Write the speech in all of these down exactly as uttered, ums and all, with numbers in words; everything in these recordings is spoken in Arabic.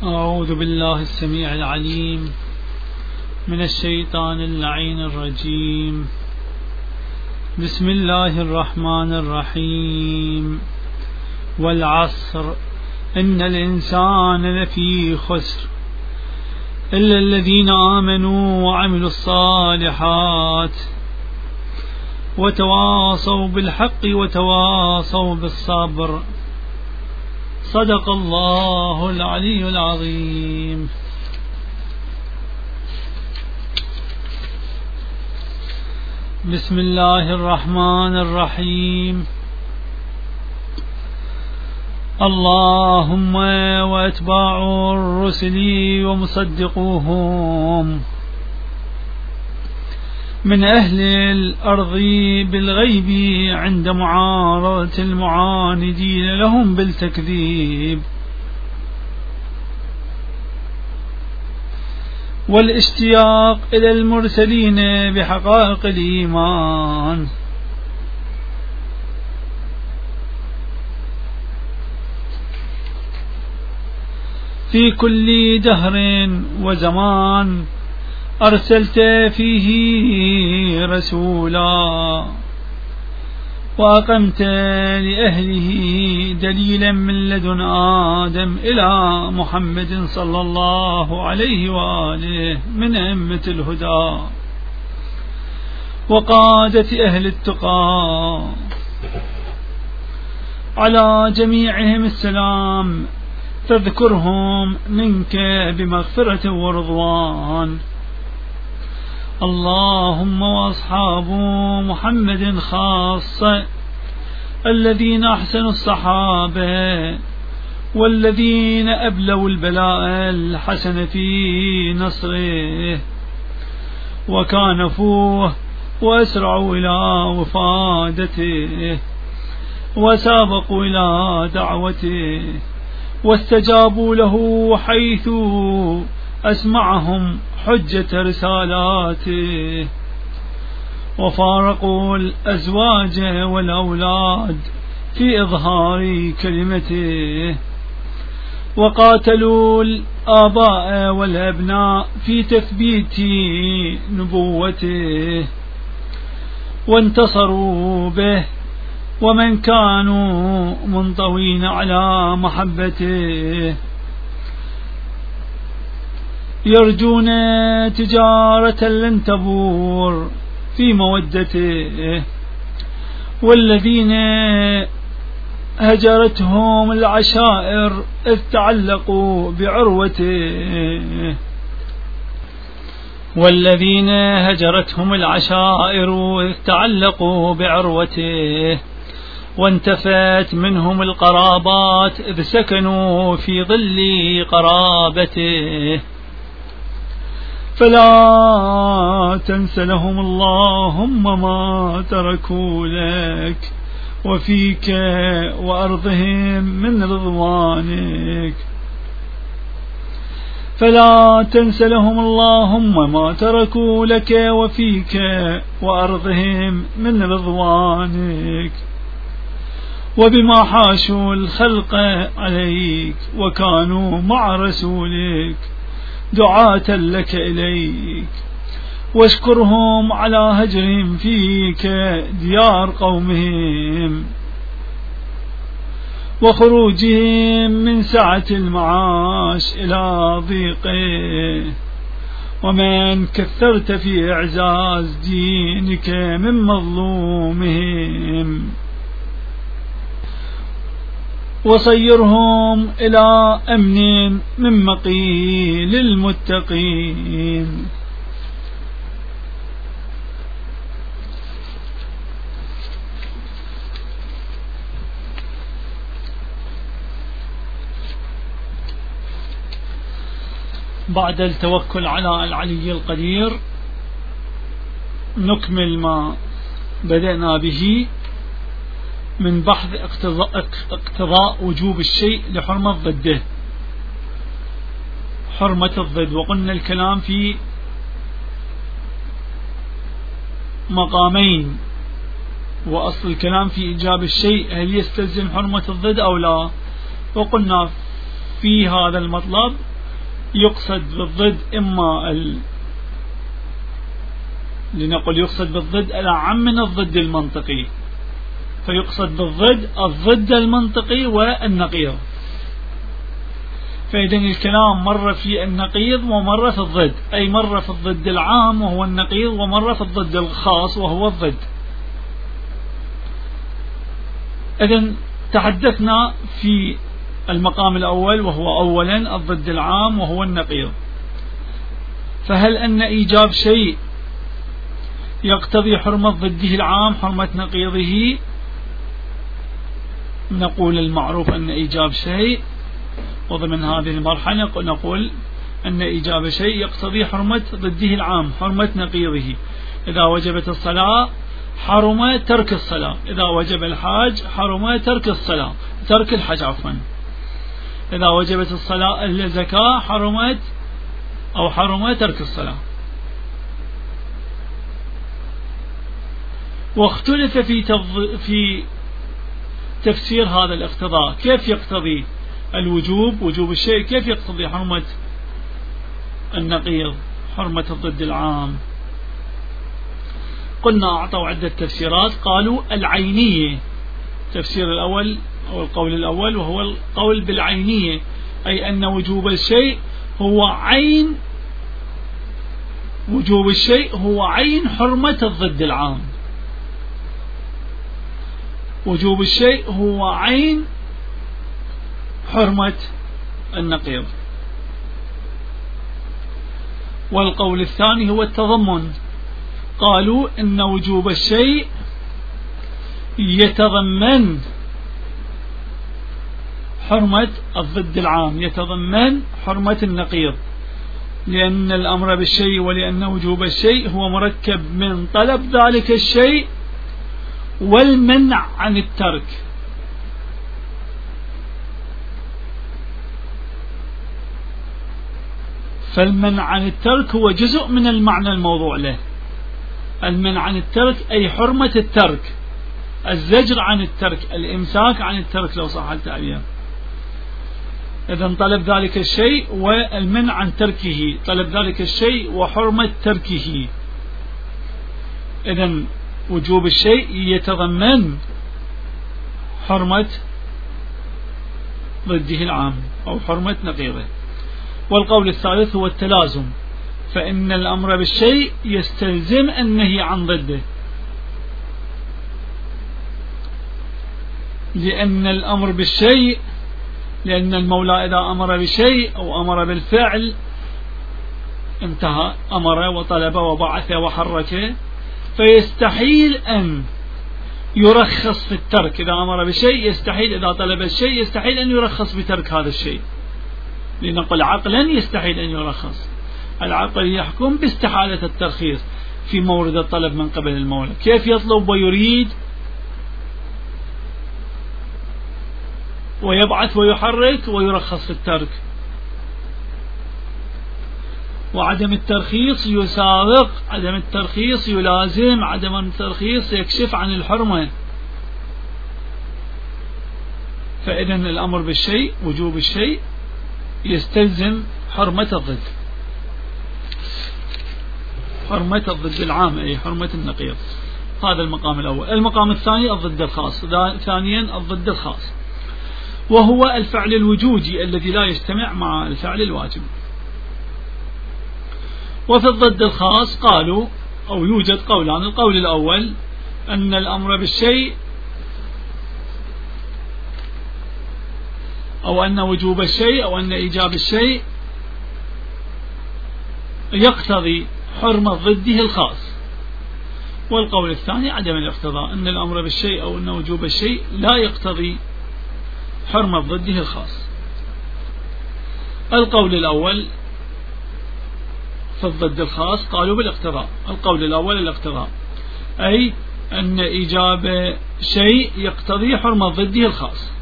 أعوذ بالله السميع العليم من الشيطان اللعين الرجيم. بسم الله الرحمن الرحيم. والعصر إن الإنسان لفي خسر إلا الذين آمنوا وعملوا الصالحات وتواصوا بالحق وتواصوا بالصبر. صدق الله العلي العظيم. بسم الله الرحمن الرحيم. اللهم وأتباع الرسل ومصدقوهم من أهل الأرض بالغيب عند معارضة المعاندين لهم بالتكذيب والاشتياق إلى المرسلين بحقائق الإيمان. في كل دهر وزمان أرسلت فيه رسولا وأقمت لأهله دليلا من لدن آدم إلى محمد صلى الله عليه وآله من أئمة الهدى وقادة أهل التقى. على جميعهم السلام، تذكرهم منك بمغفرة ورضوان. اللهم وأصحاب محمد خاصة الذين أحسنوا الصحابة والذين أبلوا البلاء الحسن في نصره وكانفوه وأسرعوا إلى وفادته وسابقوا إلى دعوته واستجابوا له حيث أسمعهم حجة رسالاته وفارقوا الأزواج والأولاد في إظهار كلمته وقاتلوا الآباء والأبناء في تثبيت نبوته وانتصروا به ومن كانوا منطوين على محبته يرجون تجارة لن تبور في مودته. والذين هجرتهم العشائر إذ تعلقوا بعروته والذين هجرتهم العشائر إذ تعلقوا بعروته وانتفت منهم القرابات إذ سكنوا في ظل قرابته. فلا تنس لهم اللهم ما تركوا لك وفيك وأرضهم من رضوانك. فلا تنس لهم اللهم ما تركوا لك وفيك وأرضهم من رضوانك وبما حاشوا الخلق عليك وكانوا مع رسولك دعاة لك إليك. واشكرهم على هجرهم فيك ديار قومهم وخروجهم من سعة المعاش إلى ضيقه. ومن كثرت في إعزاز دينك من مظلومهم وصيرهم إلى أمن من مقيل المتقين. بعد التوكل على العلي القدير نكمل ما بدأنا به من بحث اقتضاء, اقتضاء وجوب الشيء لحرمة ضده، حرمة الضد. وقلنا الكلام في مقامين، وأصل الكلام في إيجاب الشيء هل يستلزم حرمة الضد أو لا. وقلنا في هذا المطلب يقصد بالضد إما ال... لنقل يقصد بالضد الأعم من الضد المنطقي، فيقصد بالضد الضد المنطقي والنقيض. فإذا الكلام مر في النقيض ومر في الضد، أي مر في الضد العام وهو النقيض، ومر في الضد الخاص وهو الضد. إذن تحدثنا في المقام الأول وهو أولا الضد العام وهو النقيض. فهل أن إيجاب شيء يقتضي حرمة ضده العام حرمة نقيضه؟ نقول المعروف أن إيجاب شيء، وضمن هذه المرحلة نقول أن إيجاب شيء يقتضي حرمة ضده العام حرمة نقيضه. إذا وجبت الصلاة حرم ترك الصلاة، إذا وجب الحاج حرم ترك الصلاة ترك الحج عفوا، إذا وجبت الصلاة الزكاة حرمت أو حرم ترك الصلاة. واختلف في في تفسير هذا الاقتضاء، كيف يقتضي الوجوب وجوب الشيء، كيف يقتضي حرمة النقيض حرمة الضد العام؟ قلنا أعطوا عدة تفسيرات، قالوا العينية، تفسير الأول أو القول الأول وهو القول بالعينية، أي أن وجوب الشيء هو عين وجوب الشيء هو عين حرمة الضد العام، وجوب الشيء هو عين حرمة النقيض. والقول الثاني هو التضمن، قالوا إن وجوب الشيء يتضمن حرمة الضد العام، يتضمن حرمة النقيض، لأن الأمر بالشيء ولأن وجوب الشيء هو مركب من طلب ذلك الشيء والمنع عن الترك. فالمنع عن الترك هو جزء من المعنى الموضوع له، المنع عن الترك أي حرمة الترك، الزجر عن الترك، الإمساك عن الترك لو صح التعبير. إذن طلب ذلك الشيء والمنع عن تركه، طلب ذلك الشيء وحرمة تركه. إذن وجوب الشيء يتضمن حرمة ضده العام أو حرمة نقيضه. والقول الثالث هو التلازم، فإن الأمر بالشيء يستلزم النهي عن ضده، لأن الأمر بالشيء لأن المولى إذا أمر بشيء أو أمر بالفعل انتهى، أمر وطلب وبعث وحرك، فيستحيل أن يرخص في الترك. إذا أمر بشيء يستحيل، إذا طلب الشيء يستحيل أن يرخص بترك هذا الشيء، لنقل عقلا يستحيل أن يرخص. العقل يحكم باستحالة الترخيص في مورد الطلب من قبل المولى، كيف يطلب ويريد ويبعث ويحرك ويرخص في الترك؟ وعدم الترخيص يسابق، عدم الترخيص يلازم، عدم الترخيص يكشف عن الحرمة. فإذا الأمر بالشيء وجوب الشيء يستلزم حرمة الضد، حرمة الضد العام أي حرمة النقيض. هذا المقام الأول. المقام الثاني الضد الخاص، ثانيا الضد الخاص وهو الفعل الوجودي الذي لا يجتمع مع الفعل الواجب. وفي الضد الخاص قالوا أو يوجد قولان، القول الأول أن الأمر بالشيء أو أن وجوب الشيء أو أن إيجاب الشيء يقتضي حرمة ضده الخاص. والقول الثاني عدم الاقتضاء، أن الأمر بالشيء أو أن وجوب الشيء لا يقتضي حرمة ضده الخاص. القول الأول في الضد الخاص قالوا بالاقتضاء، القول الأول الاقتضاء، أي أن إيجاب شيء يقتضي حرمة ضده الخاص.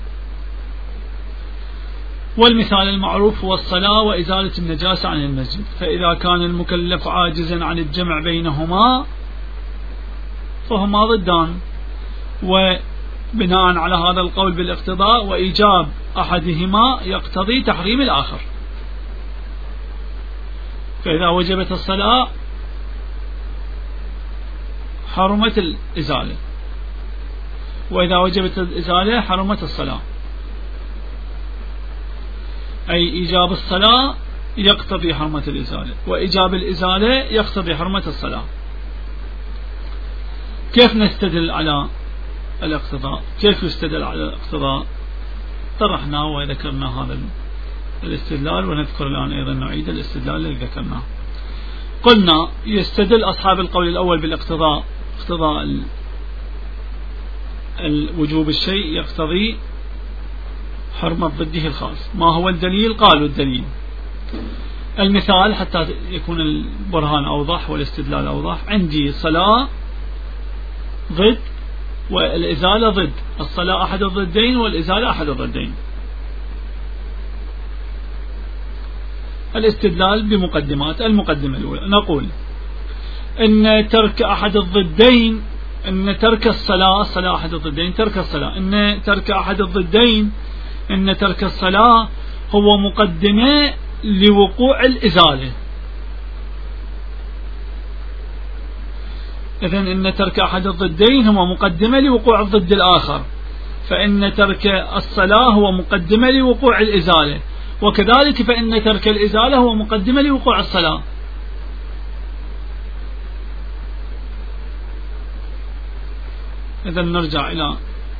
والمثال المعروف هو الصلاة وإزالة النجاسة عن المسجد، فإذا كان المكلف عاجزا عن الجمع بينهما فهما ضدان، وبناء على هذا القول بالاقتضاء وإيجاب أحدهما يقتضي تحريم الآخر. فإذا وجبت الصلاة حرمت الإزالة، وإذا وجبت الإزالة حرمت الصلاة، أي إيجاب الصلاة يقتضي حرمة الإزالة، وإيجاب الإزالة يقتضي حرمة الصلاة. كيف نستدل على الاقتضاء؟ كيف يستدل على الاقتضاء؟ طرحنا وذكرنا هذا الاستدلال، ونذكر الآن أيضا نعيد الاستدلال الذي ذكرناه. قلنا يستدل أصحاب القول الأول بالاقتضاء، اقتضاء الوجوب الشيء يقتضي حرمة ضده الخاص. ما هو الدليل؟ قالوا الدليل المثال حتى يكون البرهان أوضح والاستدلال أوضح. عندي صلاة ضد والإزالة ضد، الصلاة أحد الضدين والإزالة أحد الضدين. الاستدلال بمقدمات. المقدمة الأولى نقول إن ترك أحد الضدين، إن ترك الصلاة، الصلاة أحد الضدين، ترك الصلاة، إن ترك أحد الضدين، إن ترك الصلاة هو مقدمة لوقوع الإزالة. إذن إن ترك أحد الضدين هو مقدمة لوقوع الضد الآخر، فإن ترك الصلاة هو مقدمة لوقوع الإزالة، وكذلك فإن ترك الإزالة هو مقدمة لوقوع الصلاة. إذن نرجع إلى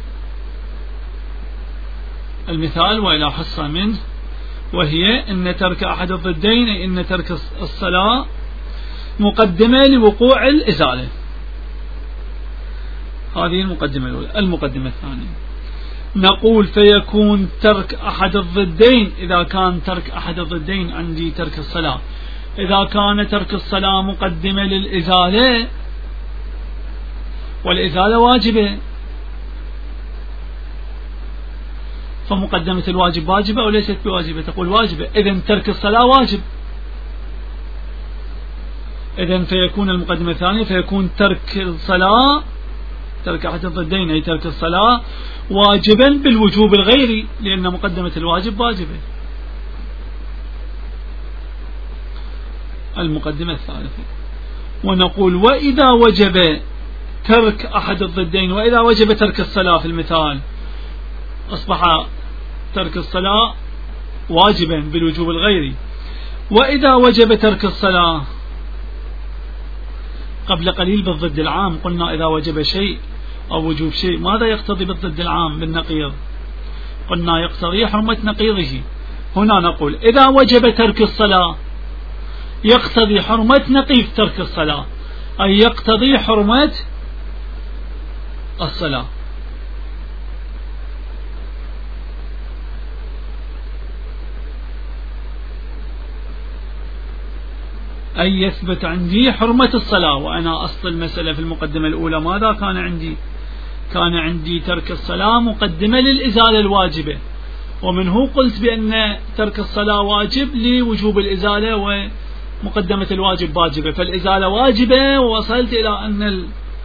المثال وإلى حصة منه، وهي إن ترك أحد الضدين، إن ترك الصلاة مقدمة لوقوع الإزالة. هذه المقدمة الأولى. المقدمة الثانية نقول فيكون ترك أحد الضدين، إذا كان ترك أحد الضدين عندي ترك الصلاة، إذا كان ترك الصلاة مقدمة للإزالة والإزالة واجبة، فمقدمة الواجب واجبة أو ليست بواجبة؟ تقول واجبة. إذن ترك الصلاة واجب. إذن فيكون المقدمة الثانية فيكون ترك الصلاة، ترك أحد الضدين أي ترك الصلاة واجبا بالوجوب الغيري، لأن مقدمة الواجب واجبة. المقدمة الثالثة ونقول وإذا وجب ترك أحد الضدين، وإذا وجب ترك الصلاة في المثال أصبح ترك الصلاة واجبا بالوجوب الغيري. وإذا وجب ترك الصلاة قبل قليل بالضد العام قلنا إذا وجب شيء أو وجوب شيء ماذا يقتضي بالضد العام بالنقيض؟ قلنا يقتضي حرمة نقيضه. هنا نقول إذا وجب ترك الصلاة يقتضي حرمة نقيض ترك الصلاة، أي يقتضي حرمة الصلاة. أي يثبت عندي حرمة الصلاة. وأنا أصل المسألة في المقدمة الأولى ماذا كان عندي؟ كان عندي ترك الصلاة مقدمة للإزالة الواجبة، ومنه قلت بأن ترك الصلاة واجب لوجوب الإزالة ومقدمة الواجب واجبة، فالإزالة واجبة ووصلت إلى أن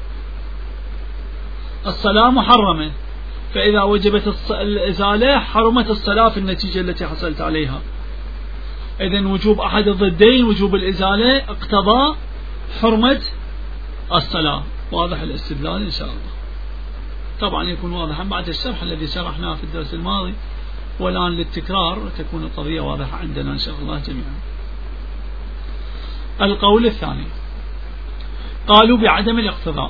الصلاة محرمة، فإذا وجبت الإزالة حرمت الصلاة في النتيجة التي حصلت عليها. إذن وجوب أحد الضدين وجوب الإزالة اقتضى حرمة الصلاة. واضح الاستدلال إن شاء الله. طبعا يكون واضحا بعد الشرح الذي شرحناه في الدرس الماضي، والآن للتكرار تكون القضية واضحة عندنا إن شاء الله جميعا. القول الثاني قالوا بعدم الاقتضاء.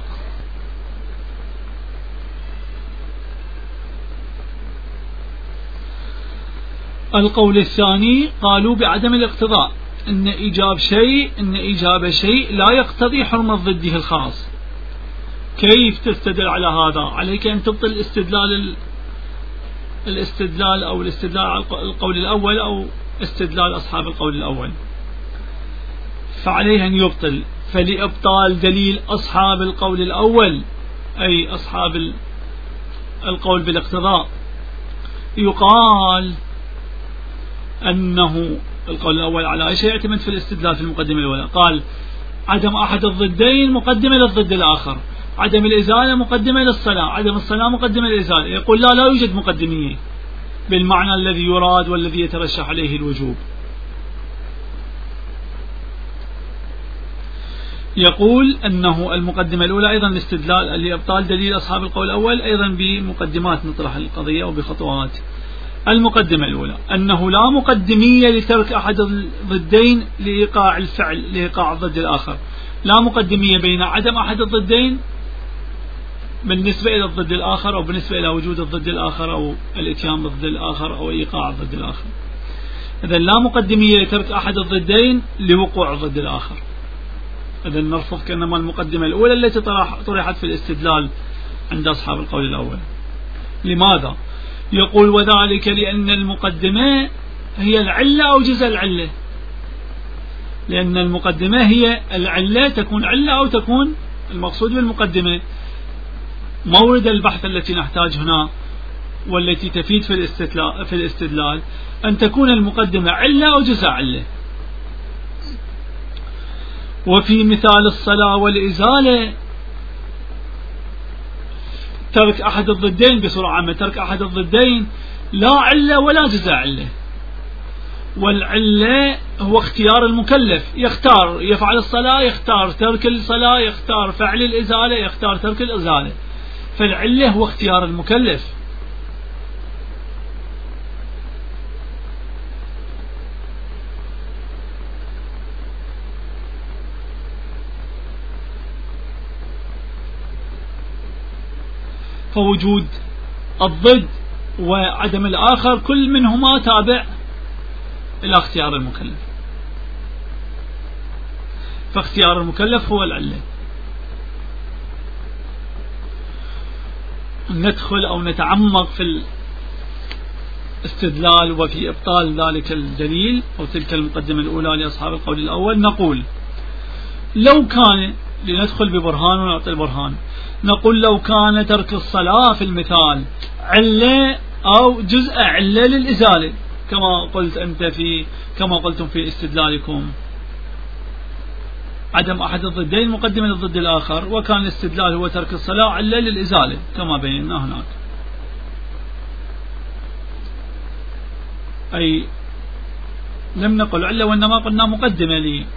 القول الثاني قالوا بعدم الاقتضاء، إن إيجاب شيء إن إيجاب شيء لا يقتضي حرمة ضده الخاص. كيف تستدل على هذا؟ عليك أن تبطل الاستدلال الاستدلال أو الاستدلال على القول الأول أو استدلال أصحاب القول الأول، فعليه أن يبطل. فلإبطال دليل أصحاب القول الأول أي أصحاب القول بالاقتضاء يقال أنه القول الأول على أي شيء يعتمد في الاستدلال في المقدمة الأولى. قال عدم أحد الضدين مقدمة للضد الآخر، عدم الإزالة مقدمة للصلاة، عدم الصلاة مقدمة للإزالة. يقول لا لا يوجد مقدمية بالمعنى الذي يراد والذي يترشح عليه الوجوب. يقول أنه المقدمة الأولى أيضا الاستدلال لإبطال دليل أصحاب القول الأول أيضا بمقدمات نطرح القضية وبخطوات. المقدمة الأولى أنه لا مقدمية لترك أحد الضدين لإيقاع الفعل لإيقاع الضد الآخر، لا مقدمية بين عدم أحد الضدين بالنسبة إلى الضد الآخر أو بالنسبة إلى وجود الضد الآخر أو الإتيان بالضد الآخر أو إيقاع الضد الآخر. إذن لا مقدمية لترك أحد الضدين لوقوع الضد الآخر. إذن نرفض كأنما المقدمة الأولى التي طرحت في الاستدلال عند أصحاب القول الأول. لماذا؟ يقول وذلك لأن المقدمة هي العلة أو جزء العلة، لأن المقدمة هي العلة، تكون علة أو تكون المقصود بالمقدمة مورد البحث التي نحتاج هنا والتي تفيد في الاستدلال, في الاستدلال أن تكون المقدمة علة أو جزء علة. وفي مثال الصلاة والإزالة ترك أحد الضدين بصورة عامة، ترك أحد الضدين لا علة ولا جزء علة، والعلة هو اختيار المكلف، يختار يفعل الصلاة، يختار ترك الصلاة، يختار فعل الإزالة، يختار ترك الإزالة، فالعلة هو اختيار المكلف. فوجود الضد وعدم الآخر كل منهما تابع إلى اختيار المكلف، فاختيار المكلف هو العلة. ندخل أو نتعمق في الاستدلال وفي إبطال ذلك الدليل أو تلك المقدمة الأولى لأصحاب القول الأول. نقول لو كان، لندخل ببرهان ونعطي البرهان، نقول لو كان ترك الصلاة في المثال علة أو جزء علة للإزالة كما قلت أنت في كما قلتم في استدلالكم، عدم أحد الضدين مقدمة للضد الآخر، وكان الاستدلال هو ترك الصلاة علة للإزالة كما بينا هناك. أي لم نقل علة وإنما قلنا مقدمة لي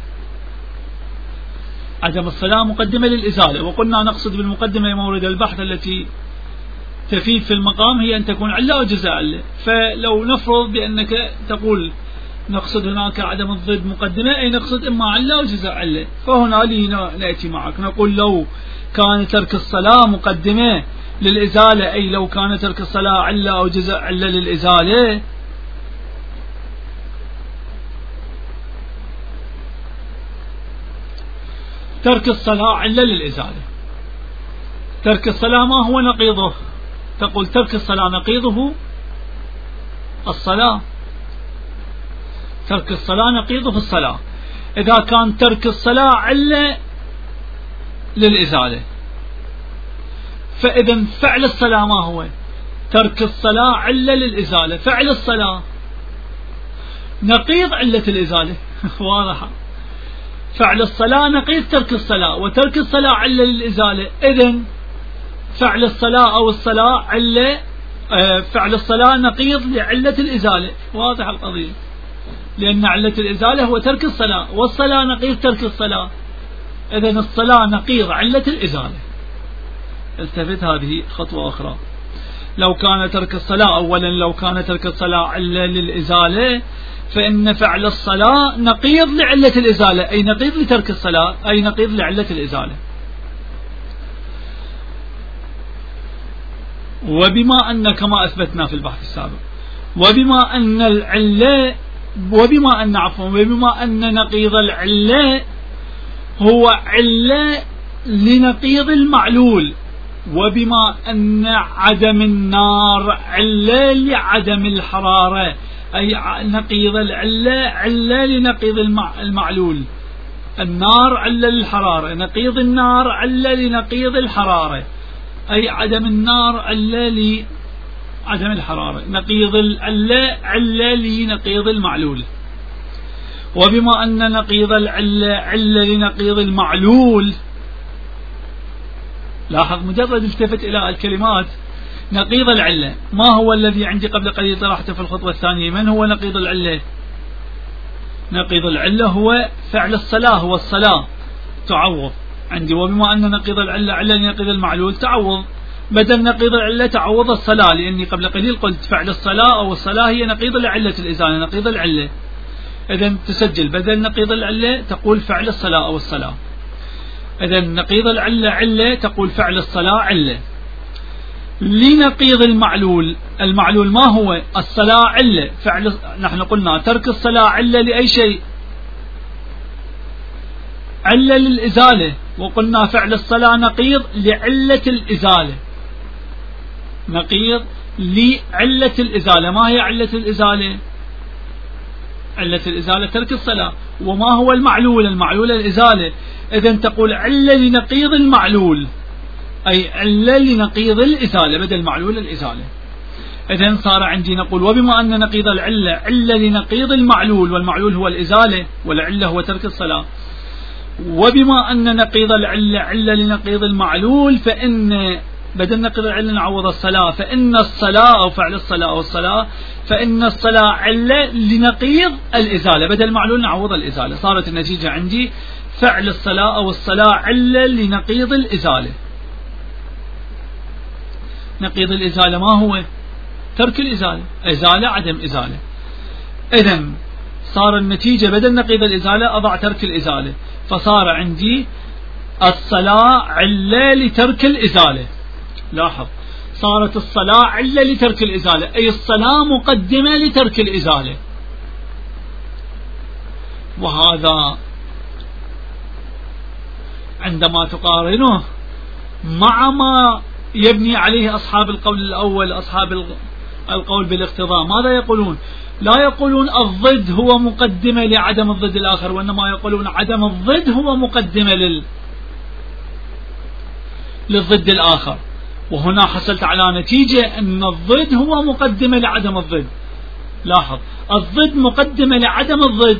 عدم الصلاة مقدمة للإزالة، وقلنا نقصد بالمقدمة مورد البحث التي تفيد في المقام هي أن تكون علة أو جزء علة. فلو نفرض بأنك تقول نقصد هناك عدم الضد مقدمة، أي نقصد إما علة أو جزء علة، فهنا لي نأتي معك نقول لو كان ترك الصلاة مقدمة للإزالة، أي لو كان ترك الصلاة علة أو جزء علة للإزالة، ترك الصلاة علة للإزالة. ترك الصلاة ما هو نقيضه؟ تقول ترك الصلاة نقيضه الصلاة، ترك الصلاة نقيضه في الصلاة. إذا كان ترك الصلاة علة للإزالة، فإذا فعل الصلاة ما هو؟ ترك الصلاة علة للإزالة، فعل الصلاة نقيض علة الإزالة واضحة. فعل الصلاة نقيض ترك الصلاة، وترك الصلاة علة للإزالة، إذن فعل الصلاة أو الصلاة علة، فعل الصلاة نقيض لعلة الإزالة. واضح القضية، لأن علة الإزالة هو ترك الصلاة، والصلاة نقيض ترك الصلاة، إذن الصلاة نقيض علة الإزالة. التفت، هذه خطوة أخرى. لو كان ترك الصلاة، أولا لو كان ترك الصلاة علة للإزالة، فإن فعل الصلاة نقيض لعلة الإزالة، أي نقيض لترك الصلاة، أي نقيض لعلة الإزالة. وبما أن كما أثبتنا في البحث السابق، وبما أن العلة وبما أن عفوا وبما أن نقيض العلة هو علة لنقيض المعلول، وبما أن عدم النار علة لعدم الحرارة، أي نقيض العلة علة لنقيض المعلول. النار علة للحرارة، نقيض النار علة لنقيض الحرارة، أي عدم النار علة لعدم الحرارة، نقيض العلة علة لنقيض المعلول. وبما أن نقيض العلة علة لنقيض المعلول، لاحظ مجرد التفت إلى الكلمات، نقيض العلة ما هو الذي عندي قبل قليل طرحته في الخطوة الثانية؟ من هو نقيض العلة؟ نقيض العلة هو فعل الصلاة، هو الصلاة، تعوض عندي. وبما أن نقيض العلة علة لنقيض المعلول تعوض، بدل نقيض العلة تعوض الصلاة، لأني قبل قليل قلت فعل الصلاة أو الصلاة هي نقيض لعلة الإزالة، نقيض العلة. إذن تسجل بدل نقيض العلة تقول فعل الصلاة أو الصلاة. إذن نقيض العلة علة تقول فعل الصلاة علة. لنقيض المعلول، المعلول ما هو؟ الصلاة علة، فعل نحن قلنا ترك الصلاة علة لأي شيء؟ علة للإزالة، وقلنا فعل الصلاة نقيض لعلة الإزالة، نقيض لعلة الإزالة. ما هي علة الإزالة؟ علة الإزالة ترك الصلاة. وما هو المعلول؟ المعلول الإزالة. إذن تقول علة لنقيض المعلول، أي علة لنقيض الإزالة بدل معلول الإزالة. إذن صار عندي نقول وبما أن نقيض العلة علة لنقيض المعلول، والمعلول هو الإزالة والعلة هو ترك الصلاة، وبما أن نقيض العلة علة لنقيض المعلول، فإن بدل نقيض العلة نعوض الصلاة، فإن الصلاة أو فعل الصلاة أو الصلاة، فإن الصلاة علة لنقيض الإزالة بدل المعلول نعوض الإزالة. صارت النتيجة عندي فعل الصلاة أو الصلاة علة لنقيض الإزالة. نقيض الإزالة ما هو؟ ترك الإزالة، إزالة عدم إزالة. إذن صار النتيجة بدل نقيض الإزالة أضع ترك الإزالة، فصار عندي الصلاة علة لترك الإزالة. لاحظ، صارت الصلاة علة لترك الإزالة، أي الصلاة مقدمة لترك الإزالة. وهذا عندما تقارنه مع ما يبني عليه أصحاب القول الأول، أصحاب القول بالاقتضاء، ماذا يقولون؟ لا يقولون الضد هو مقدمة لعدم الضد الآخر، وإنما يقولون عدم الضد هو مقدمة لل... للضد الآخر. وهنا حصلت على نتيجة أن الضد هو مقدمة لعدم الضد. لاحظ، الضد مقدمة لعدم الضد،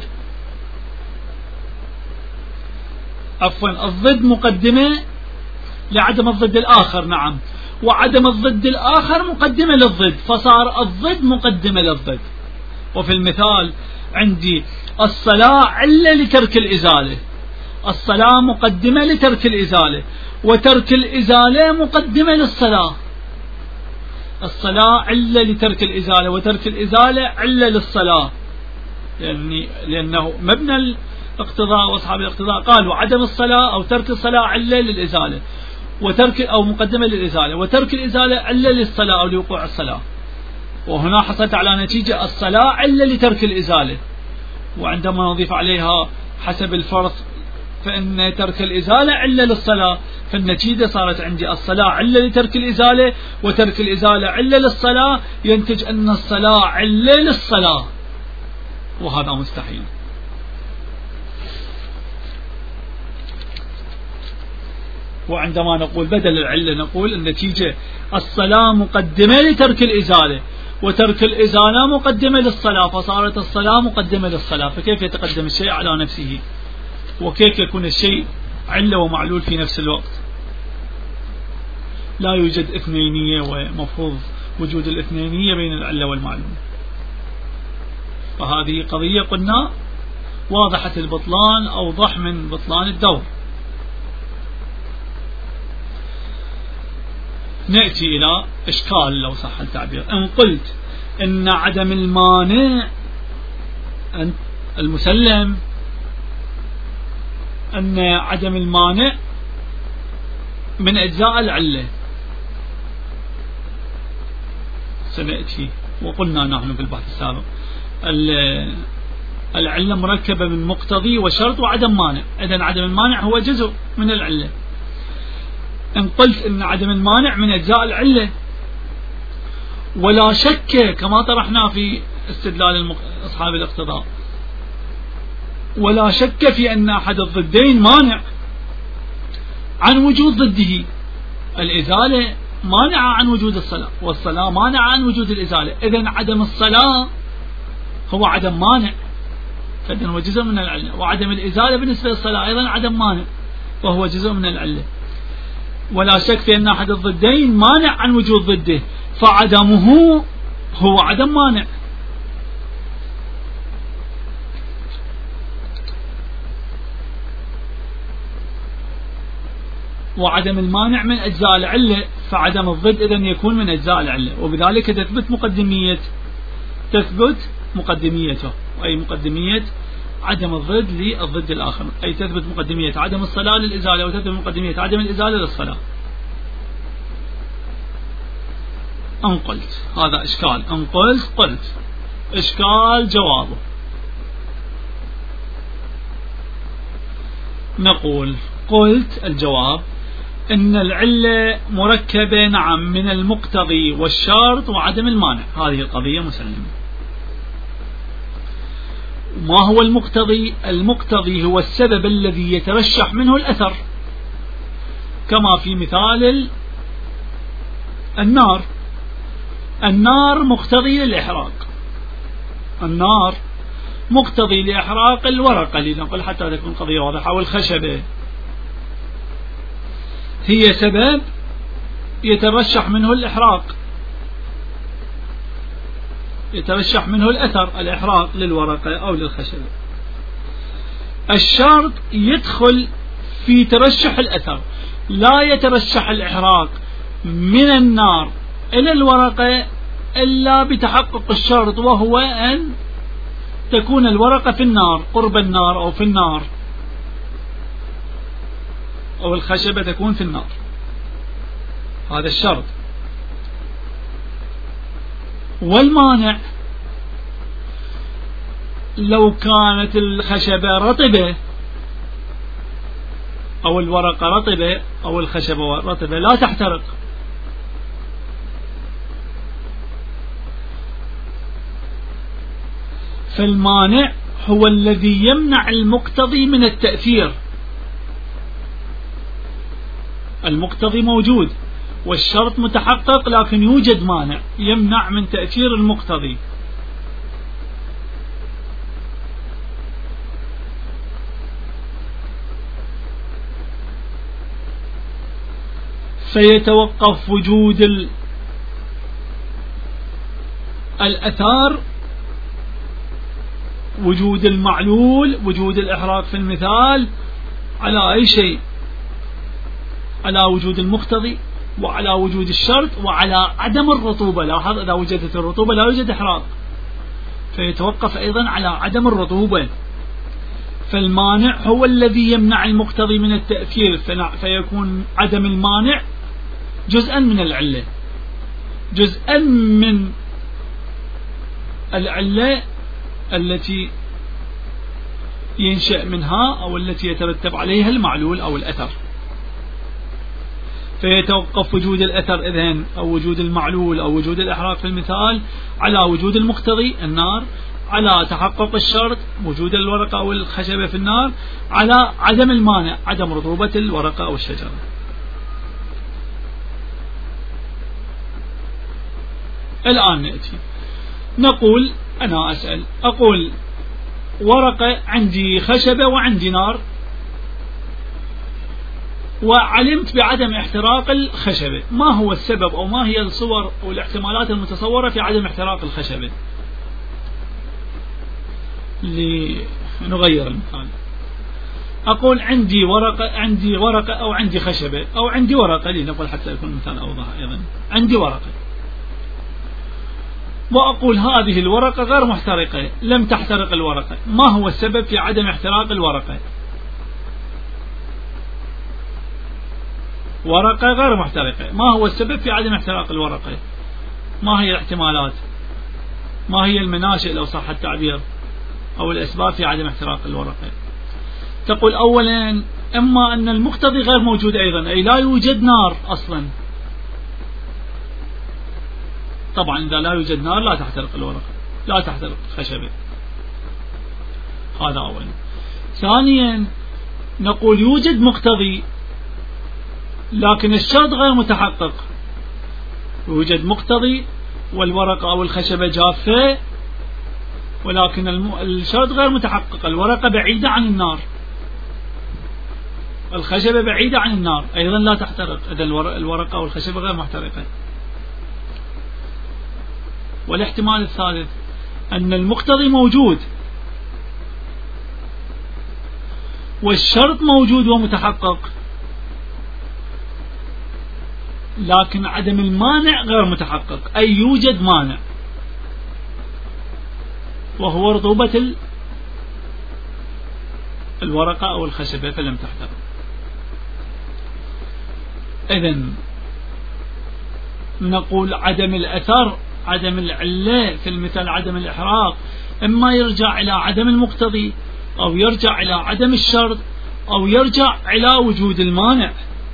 عفوا الضد مقدمة لعدم الضد الآخر، نعم، وعدم الضد الآخر مقدمة للضد، فصار الضد مقدمة للضد. وفي المثال عندي الصلاة علة لترك الإزالة، الصلاة مقدمة لترك الإزالة، وترك الإزالة مقدمة للصلاة. الصلاة علة لترك الإزالة، وترك الإزالة علة للصلاة، يعني لأنه مبنى الاقتضاء وأصحاب الاقتضاء قالوا عدم الصلاة أو ترك الصلاة علة للإزالة، وترك أو مقدمة للإزالة، وترك الإزالة علة للصلاة أو لوقوع الصلاة. وهنا حصلت على نتيجة الصلاة علة لترك الإزالة، وعندما نضيف عليها حسب الفرض فإن ترك الإزالة علة للصلاة، فالنتيجة صارت عندي الصلاة علة لترك الإزالة، وترك الإزالة علة للصلاة، ينتج أن الصلاة علة للصلاة، وهذا مستحيل. وعندما نقول بدل العلة نقول النتيجة الصلاة مقدمة لترك الإزالة، وترك الإزالة مقدمة للصلاة، فصارت الصلاة مقدمة للصلاة. فكيف يتقدم الشيء على نفسه؟ وكيف يكون الشيء علة ومعلول في نفس الوقت؟ لا يوجد اثنينية، ومفروض وجود الاثنينية بين العلة والمعلول. فهذه قضية قلنا واضحة البطلان، أوضح من بطلان الدور. نأتي إلى إشكال لو صح التعبير. إن قلت إن عدم المانع المسلم، أن عدم المانع من أجزاء العلة، سنأتي وقلنا نحن في البحث السابق العلة مركبة من مقتضي وشرط وعدم مانع، إذن عدم المانع هو جزء من العلة. إن قلت إن عدم المانع من أجزاء العلة، ولا شك كما طرحنا في استدلال أصحاب الاقتضاء، ولا شك في أن أحد الضدين مانع عن وجود ضده. الإزالة مانعة عن وجود الصلاة، والصلاة مانعة عن وجود الإزالة، إذن عدم الصلاة هو عدم مانع، فإذن هو جزء من العلة، وعدم الإزالة بالنسبة للصلاة أيضا عدم مانع وهو جزء من العلة. ولا شك في أن أحد الضدين مانع عن وجود ضده، فعدمه هو عدم مانع. وعدم المانع من أجزاء العلة، فعدم الضد إذن يكون من أجزاء العلة، وبذلك تثبت مقدمية تثبت مقدميته، أي مقدمية عدم الضد للضد الآخر، أي تثبت مقدمية عدم الصلاة للإزالة وتثبت مقدمية عدم الإزالة للصلاة. أن قلت هذا إشكال، أن قلت قلت إشكال جوابه. نقول قلت الجواب إن العلة مركبة نعم من المقتضي والشرط وعدم المانع، هذه القضية مسلمة. ما هو المقتضي؟ المقتضي هو السبب الذي يترشح منه الأثر، كما في مثال النار. النار مقتضي للإحراق، النار مقتضي لإحراق الورقة لنقل حتى تكون قضية واضحة، والخشبة هي سبب يترشح منه الإحراق، يترشح منه الأثر الإحراق للورقة أو للخشبة. الشرط يدخل في ترشح الأثر، لا يترشح الإحراق من النار إلى الورقة إلا بتحقق الشرط، وهو أن تكون الورقة في النار، قرب النار أو في النار، أو الخشبة تكون في النار، هذا الشرط. والمانع لو كانت الخشبة رطبة أو الورقة رطبة أو الخشبة رطبة لا تحترق، فالمانع هو الذي يمنع المقتضي من التأثير. المقتضي موجود والشرط متحقق، لكن يوجد مانع يمنع من تأثير المقتضي. فيتوقف وجود الأثار، وجود المعلول، وجود الإحراق في المثال، على أي شيء، على وجود المقتضي وعلى وجود الشرط وعلى عدم الرطوبة. لاحظ إذا وجدت الرطوبة لا يوجد إحراق، فيتوقف أيضا على عدم الرطوبة. فالمانع هو الذي يمنع المقتضي من التأثير، فيكون عدم المانع جزءا من العلة، جزءا من العلة التي ينشأ منها أو التي يترتب عليها المعلول أو الأثر. فيتوقف وجود الأثر إذن أو وجود المعلول أو وجود الإحراق في المثال على وجود المقتضي النار، على تحقق الشرط وجود الورقة أو الخشبة في النار، على عدم المانع عدم رطوبة الورقة أو الشجرة. الآن نأتي نقول، أنا أسأل أقول ورقة عندي خشبة وعندي نار، وعلمت بعدم احتراق الخشبة، ما هو السبب أو ما هي الصور أو الاحتمالات المتصورة في عدم احتراق الخشبة؟ لنغير المثال، أقول عندي ورقة عندي ورقة أو عندي خشبة أو عندي ورقة، لنقول حتى يكون المثال أوضح أيضا، عندي ورقة وأقول هذه الورقة غير محترقة، لم تحترق الورقة، ما هو السبب في عدم احتراق الورقة؟ ورقة غير محترقة، ما هو السبب في عدم احتراق الورقة؟ ما هي الاحتمالات؟ ما هي المناشئ لو صح التعبير أو الأسباب في عدم احتراق الورقة؟ تقول أولا إما أن المقتضي غير موجود أيضا، أي لا يوجد نار أصلا، طبعا إذا لا يوجد نار لا تحترق الورقة، لا تحترق الخشبة، هذا أولا. ثانيا نقول يوجد مقتضي لكن الشرط غير متحقق، يوجد مقتضي والورقة أو الخشبة جافة ولكن الشرط غير متحقق، الورقة بعيدة عن النار، الخشبة بعيدة عن النار أيضا لا تحترق، إذا الورقة أو الخشبة غير محترقة. والاحتمال الثالث أن المقتضي موجود والشرط موجود ومتحقق، لكن عدم المانع غير متحقق، أي يوجد مانع وهو رطوبة الورقة أو الخشبة فلم تحترق. إذن نقول عدم الأثر، عدم العلة في المثال عدم الإحراق، إما يرجع إلى عدم المقتضي أو يرجع إلى عدم الشرط أو يرجع إلى وجود المانع.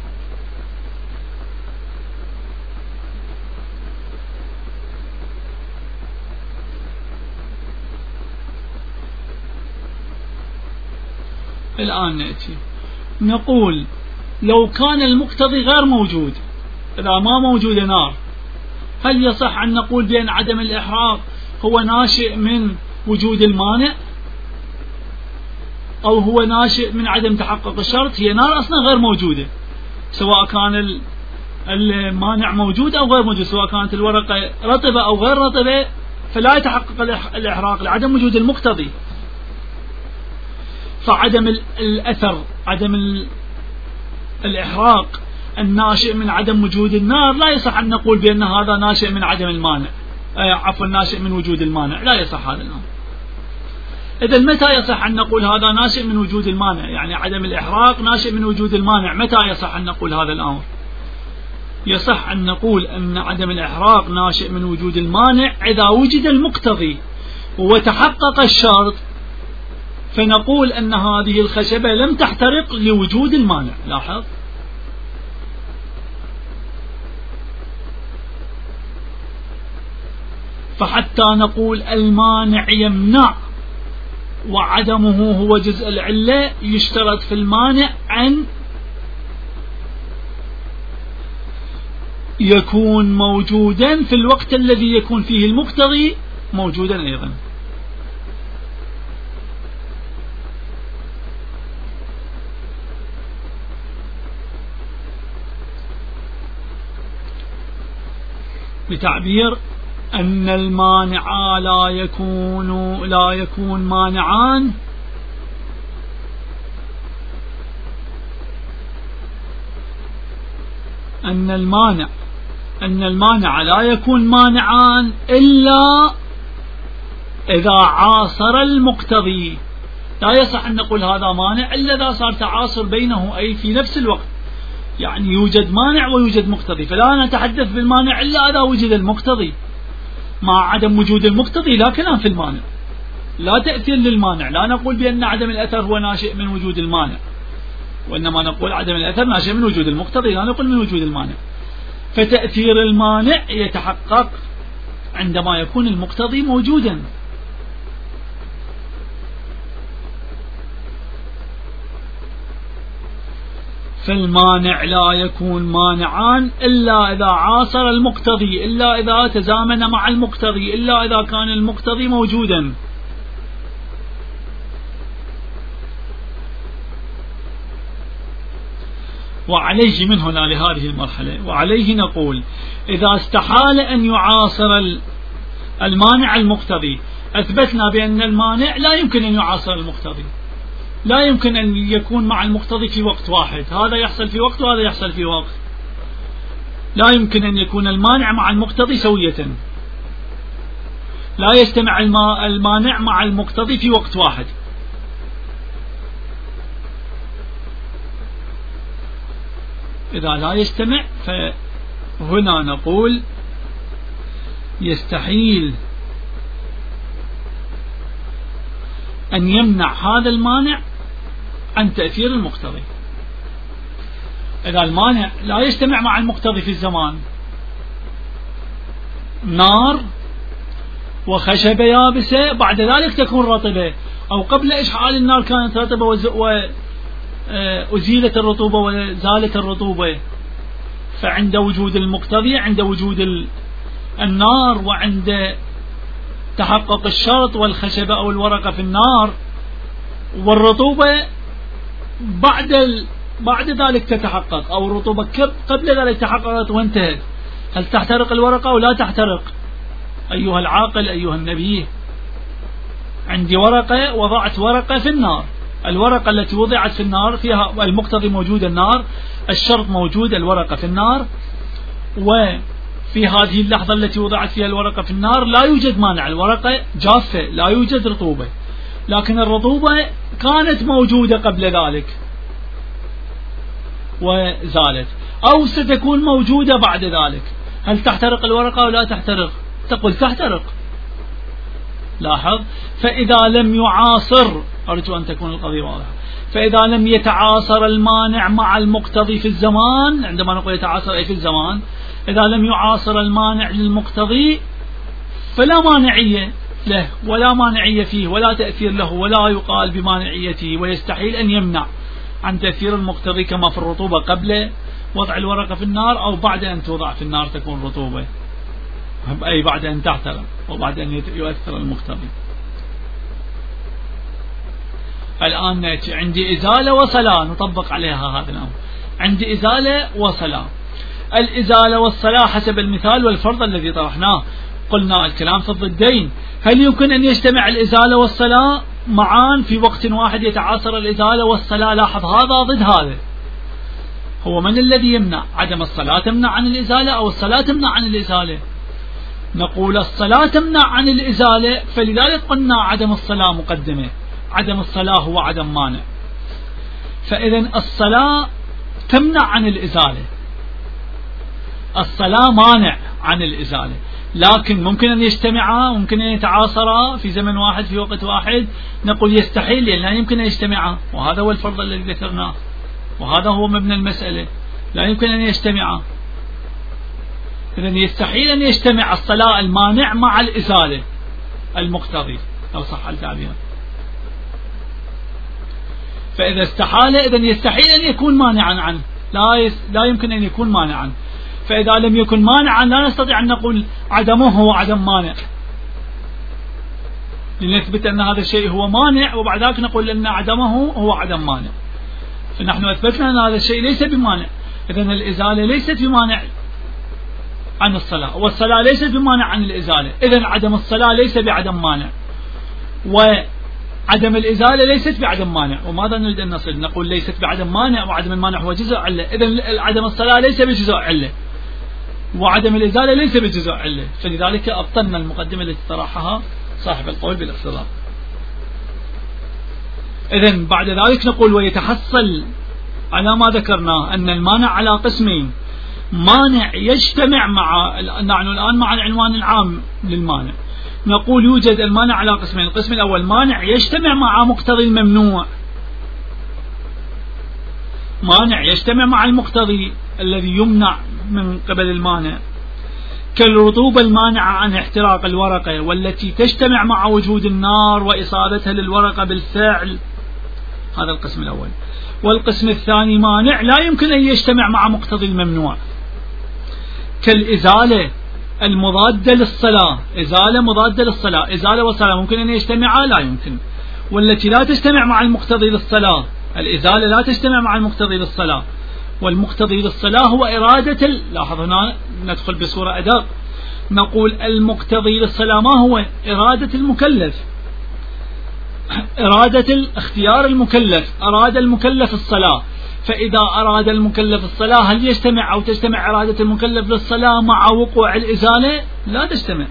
الآن نأتي نقول لو كان المقتضي غير موجود، إذا ما موجود نار، هل يصح أن نقول بأن عدم الإحراق هو ناشئ من وجود المانع أو هو ناشئ من عدم تحقق الشرط؟ هي نار أصلا غير موجودة، سواء كان المانع موجود أو غير موجود، سواء كانت الورقة رطبة أو غير رطبة، فلا يتحقق الإحراق لعدم وجود المقتضي. فعدم الأثر، عدم الإحراق الناشئ من عدم وجود النار، لا يصح أن نقول بأن هذا ناشئ من عدم المانع، عفوا ناشئ من وجود المانع، لا يصح هذا الأمر. إذن متى يصح أن نقول هذا ناشئ من وجود المانع؟ يعني عدم الإحراق ناشئ من وجود المانع، متى يصح أن نقول هذا الأمر؟ يصح أن نقول أن عدم الإحراق ناشئ من وجود المانع إذا وجد المقتضي وتحقق الشرط، فنقول أن هذه الخشبة لم تحترق لوجود المانع. لاحظ، فحتى نقول المانع يمنع وعدمه هو جزء العلة، يشترط في المانع أن يكون موجودا في الوقت الذي يكون فيه المقتضي موجودا أيضا. بتعبير أن المانع لا يكون لا يكون مانعان أن المانع أن المانع لا يكون مانعان إلا إذا عاصر المقتضي. لا يصح أن نقول هذا مانع إلا إذا صار تعاصر بينه، أي في نفس الوقت، يعني يوجد مانع ويوجد مقتضي، فلا نتحدث بالمانع إلا إذا وجد المقتضي. مع عدم وجود المقتضي لا كلام في المانع، لا تأثير للمانع، لا نقول بأن عدم الأثر هو ناشئ من وجود المانع، وإنما نقول عدم الأثر ناشئ من وجود المقتضي، لا نقول من وجود المانع. فتأثير المانع يتحقق عندما يكون المقتضي موجودا. فالمانع لا يكون مانعان إلا إذا عاصر المقتضي، إلا إذا تزامن مع المقتضي، إلا إذا كان المقتضي موجودا. وعليه من هنا لهذه المرحلة، وعليه نقول إذا استحال أن يعاصر المانع المقتضي، أثبتنا بأن المانع لا يمكن أن يعاصر المقتضي، لا يمكن أن يكون مع المقتضي في وقت واحد، هذا يحصل في وقت وهذا يحصل في وقت، لا يمكن أن يكون المانع مع المقتضي سوية، لا يجتمع المانع مع المقتضي في وقت واحد. إذا لا يجتمع فهنا نقول يستحيل أن يمنع هذا المانع عن تأثير المقتضي. إذا المانع لا يجتمع مع المقتضي في الزمان، نار وخشبة يابسة بعد ذلك تكون رطبة، أو قبل إشعال النار كانت رطبة وأزيلت الرطوبة وزالت الرطوبة، فعند وجود المقتضي، عند وجود النار وعند تحقق الشرط والخشبة أو الورقة في النار والرطوبة بعد ال... بعد ذلك تتحقق، أو الرطوبة قبل ذلك تحققت وانتهت، هل تحترق الورقة أو لا تحترق؟ أيها العاقل أيها النبي، عندي ورقة، وضعت ورقة في النار، الورقة التي وضعت في النار فيها المقتضي موجود النار، الشرط موجود الورقة في النار، وفي هذه اللحظة التي وضعت فيها الورقة في النار لا يوجد مانع، الورقة جافة لا يوجد رطوبة، لكن الرطوبة كانت موجودة قبل ذلك وزالت، أو ستكون موجودة بعد ذلك. هل تحترق الورقة أو لا تحترق؟ تقول تحترق. لاحظ، فإذا لم يعاصر، أرجو أن تكون القضية واضحة، فإذا لم يتعاصر المانع مع المقتضي في الزمان، عندما نقول يتعاصر أي في الزمان، إذا لم يعاصر المانع للمقتضي فلا مانعية له ولا مانعية فيه ولا تأثير له ولا يقال بمانعيته، ويستحيل أن يمنع عن تأثير المقتضي كما في الرطوبة قبل وضع الورقة في النار أو بعد أن توضع في النار تكون رطوبة، أي بعد أن تحترق وبعد أن يؤثر المقتضي. الآن عندي إزالة وصلاة نطبق عليها هذا الأمر. عندي إزالة وصلاة. الإزالة والصلاة حسب المثال والفرض الذي طرحناه قلنا الكلام في الضدين. هل يمكن أن يجتمع الإزالة والصلاة معا في وقت واحد يتعاصر الإزالة والصلاة؟ لاحظ هذا ضد هذا. هو من الذي يمنع؟ عدم الصلاة تمنع عن الإزالة أو الصلاة تمنع عن الإزالة؟ نقول الصلاة تمنع عن الإزالة، فلذلك قلنا عدم الصلاة مقدمة. عدم الصلاة هو عدم مانع، فإذا الصلاة تمنع عن الإزالة، الصلاة مانع عن الإزالة، لكن ممكن أن يجتمعا، ممكن أن يتعاصرا في زمن واحد في وقت واحد. نقول يستحيل، لأن لا يمكن أن يجتمعا، وهذا هو الفرض الذي ذكرناه وهذا هو مبنى المسألة، لا يمكن أن يجتمعا. إذا يستحيل أن يجتمع الصلاة المانع مع الإزالة المقتضي لو صح التعبير. فإذا استحال إذا يستحيل أن يكون مانعا عنه، لا يس لا يمكن أن يكون مانعا. فإذا لم يكن مانعا لا نستطيع أن نقول عدمه هو عدم مانع، لنثبت أن هذا الشيء هو مانع وبعد ذلك نقول أن عدمه هو عدم مانع. فنحن أثبتنا أن هذا الشيء ليس بمانع. إذا الإزالة ليست بمانع عن الصلاة، والصلاة ليست بمانع عن الإزالة. إذا عدم الصلاة ليس بعدم مانع، وعدم الإزالة ليست بعدم مانع. وماذا نريد أن نصل؟ نقول ليست بعدم مانع وعدم المانع هو جزء علة. إذا عدم الصلاة ليس بجزء علة وعدم الإزالة ليس بجزء علة، فلذلك أبطلنا المقدمة التي طرحها صاحب القول بالاقتضاء. إذن بعد ذلك نقول ويتحصل على ما ذكرناه أن المانع على قسمين: مانع يجتمع مع، نحن الآن مع العنوان العام للمانع، نقول يوجد المانع على قسمين. القسم الأول مانع يجتمع مع مقتضي الممنوع، مانع يجتمع مع المقتضي الذي يمنع من قبل المانع، كالرطوبة المانعة عن احتراق الورقة والتي تجتمع مع وجود النار وإصابتها للورقة بالفعل. هذا القسم الأول. والقسم الثاني مانع لا يمكن أن يجتمع مع مقتضي الممنوع، كالإزالة المضادة للصلاة. إزالة مضادة للصلاة، إزالة والصلاة ممكن أن يجتمعا؟ لا يمكن. والتي لا تجتمع مع المقتضي للصلاة، الإزالة لا تجتمع مع المقتضي للصلاة، والمقتضي للصلاة هو إرادة ال... لاحظ هنا ندخل بصورة أدق، نقول المقتضي للصلاة ما هو؟ إرادة المكلف، إرادة الاختيار المكلف، أراد المكلف الصلاة. فإذا أراد المكلف الصلاة هل يجتمع أو تجتمع إرادة المكلف للصلاة مع وقوع الإزالة؟ لا تجتمع.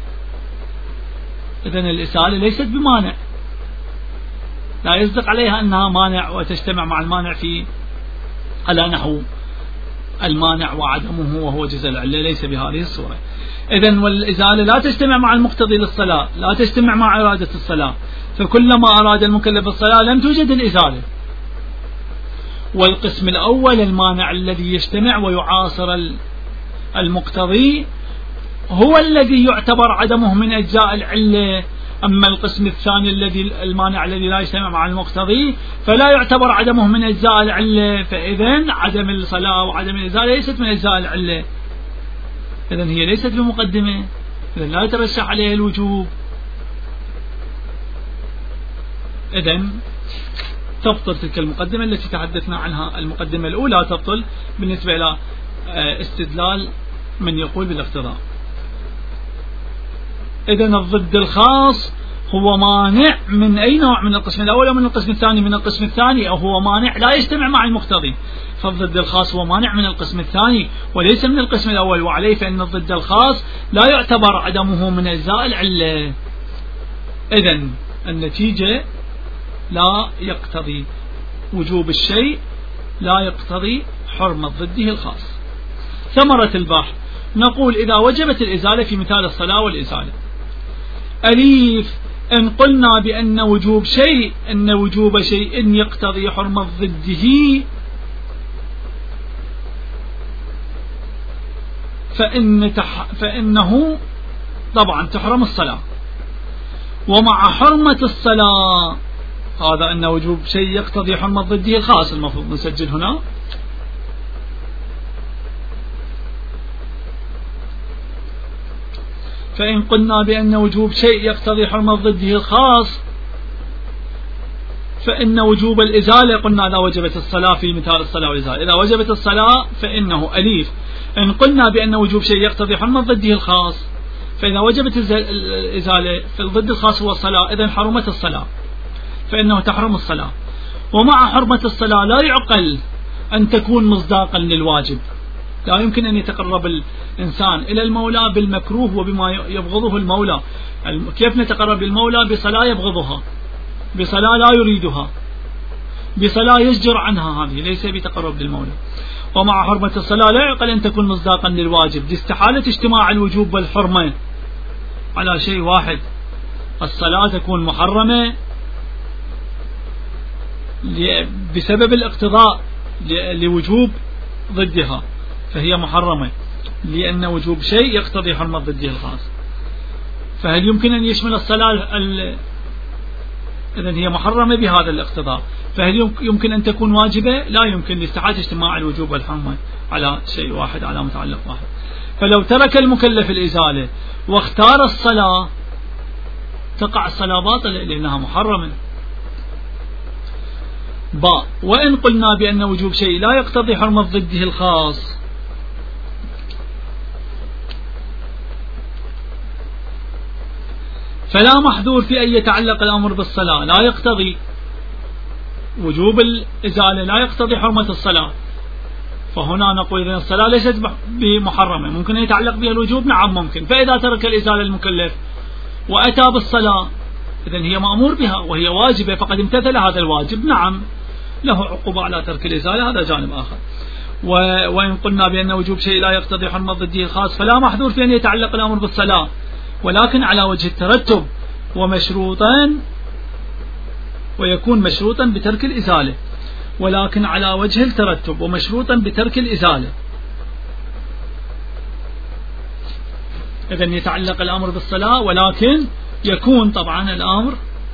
إذن الإزالة ليست بمانع، لا يصدق عليها أنها مانع وتجتمع مع المانع في على نحو المانع وعدمه وهو جزء العلة، ليس بهذه الصورة. إذن والإزالة لا تجتمع مع المقتضي للصلاة، لا تجتمع مع إرادة الصلاة، فكلما أراد المكلف الصلاة لم توجد الإزالة. والقسم الأول المانع الذي يجتمع ويعاصر المقتضي هو الذي يعتبر عدمه من أجزاء العلة. أما القسم الثاني الذي المانع الذي لا يجتمع مع المقتضي فلا يعتبر عدمه من أجزاء العلة، فإذن عدم الصلاة وعدم الإزالة ليست من أجزاء العلة، إذن هي ليست بمقدمة، إذن لا يترشح عليها الوجوب. إذن تبطل تلك المقدمة التي تحدثنا عنها. المقدمة الأولى تبطل بالنسبة إلى استدلال من يقول بالاقتضاء. إذن الضد الخاص هو مانع من أي نوع؟ من القسم الأول أو من القسم الثاني؟ من القسم الثاني، أو هو مانع لا يجتمع مع المقتضي، فالضد الخاص هو مانع من القسم الثاني وليس من القسم الأول، وعليه فإن الضد الخاص لا يعتبر عدمه من أجزاء العلة. إذن النتيجة لا يقتضي وجوب الشيء لا يقتضي حرمة ضده الخاص. ثمرة البحث، نقول إذا وجبت الإزالة في مثال الصلاة والإزالة، أليف إن قلنا بأن وجوب شيء أن وجوب شيء يقتضي حرمة ضده فإن تح فإنه طبعا تحرم الصلاة، ومع حرمة الصلاة هذا أن وجوب شيء يقتضي حرمة ضده الخاص. المفروض نسجل هنا فإن قلنا بأن وجوب شيء يقتضي حرمة ضده الخاص فإن وجوب الإزالة قلنا إذا وجبت الصلاة في مثال الصلاة والإزالة، إذا وجبت الصلاة فإنه أليف إن قلنا بأن وجوب شيء يقتضي حرمة ضده الخاص، فإذا وجبت الإزالة في الضد الخاص هو الصلاة، إذن حرمت الصلاة فإنه تحرم الصلاة. ومع حرمة الصلاة لا يعقل أن تكون مصداقا للواجب، لا يمكن أن يتقرب الإنسان إلى المولى بالمكروه وبما يبغضه المولى. كيف نتقرب للمولى؟ بصلاة يبغضها، بصلاة لا يريدها، بصلاة يزجر عنها، هذه ليس بتقرب للمولى. ومع حرمة الصلاة لا يعقل أن تكون مصداقا للواجب، لاستحالة اجتماع الوجوب والحرمة على شيء واحد. الصلاة تكون محرمة بسبب الاقتضاء لوجوب ضدها، فهي محرمة لأن وجوب شيء يقتضي حرمة ضده الخاص. فهل يمكن أن يشمل الصلاة ال... إذن هي محرمة بهذا الاقتضاء، فهل يمكن أن تكون واجبة؟ لا يمكن، لاستحالة اجتماع الوجوب والحرمة على شيء واحد، على متعلق واحد. فلو ترك المكلف الإزالة واختار الصلاة تقع الصلاة باطلة لأنها محرمة. باء وإن قلنا بأن وجوب شيء لا يقتضي حرمة ضده الخاص فلا محذور في أن يتعلق الأمر بالصلاة، لا يقتضي وجوب الإزالة لا يقتضي حرمة الصلاة، فهنا نقول إذن الصلاة ليست بمحرمة، ممكن أن يتعلق بها الوجوب، نعم ممكن. فإذا ترك الإزالة المكلف وأتى بالصلاة إذن هي مأمور بها وهي واجبة، فقد امتثل هذا الواجب، نعم له عقوبة على ترك الإزالة، هذا جانب آخر. وإن قلنا بأن وجوب شيء لا يقتضي حرمة ضده الخاص فلا محذور في أن يتعلق الأمر بالصلاة، ولكن على وجه الترتب ومشروطا، ويكون مشروطا بترك الإزالة، ولكن على وجه الترتب ومشروطا بترك الإزالة. إذن يتعلق الأمر بالصلاة ولكن يكون طبعا الأمر